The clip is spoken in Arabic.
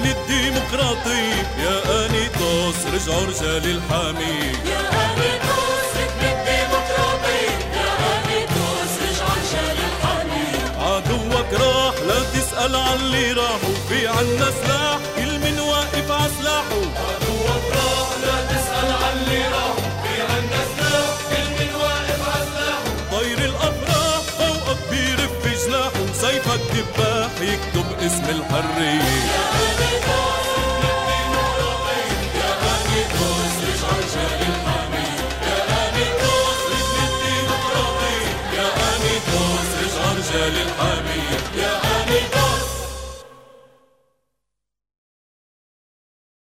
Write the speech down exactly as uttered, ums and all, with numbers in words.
ابن الديمقراطية، يا أنيتوس رجعوا رجال الحامية. يا أنيتوس ابن الديمقراطية، يا أنيتوس رجعوا رجال الحامية. عدوك راح لا تسأل عن اللي راحوا، في عنا سلاح كل من واقف ع سلاحه. عدوك راح لا تسأل عن اللي راحوا، في عنا سلاح كل من واقف ع سلاحه. طير الأفراح فوقك بيرف جناحه، سيفك دباح يكتب اسم الحرية. يا